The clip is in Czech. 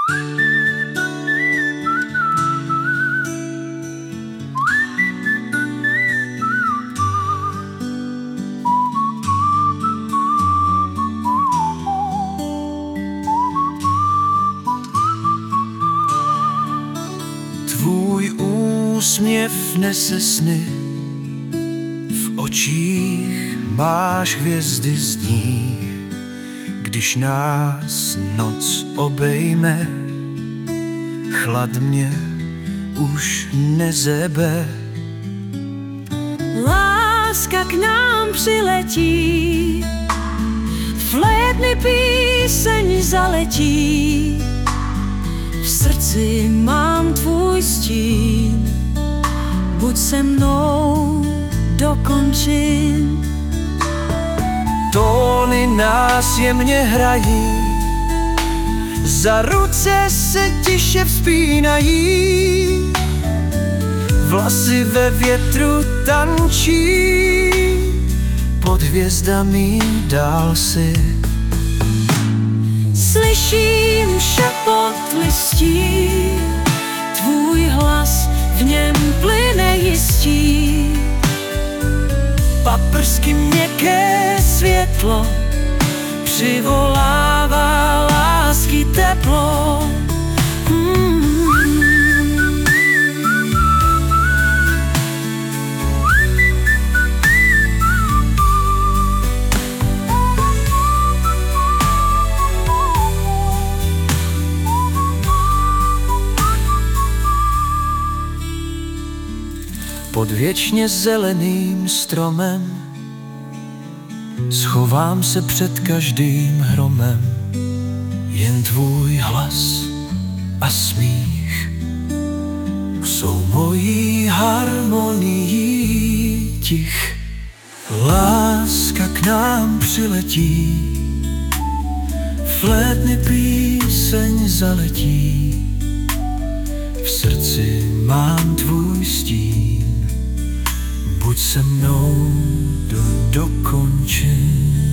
Tvůj úsměv nese sny, v očích máš hvězdy z ní. Když nás noc obejme, chlad mě už nezebe. Láska k nám přiletí, flétny píseň zaletí. V srdci mám tvůj stín, buď se mnou do končin. Tóny nás jemně hrají, za ruce se tiše vzpínají. Vlasy ve větru tančí, pod hvězdami dál si. Slyším šepot listí, tvůj hlas v něm plyne jistí. Paprsky měkké světlo přivolává lásky teplo. Pod věčně zeleným stromem schovám se před každým hromem. Jen tvůj hlas a smích jsou mojí harmonií tich. Láska k nám přiletí, flétny píseň zaletí. V srdci mám tvůj stín, buď se mnou do končin.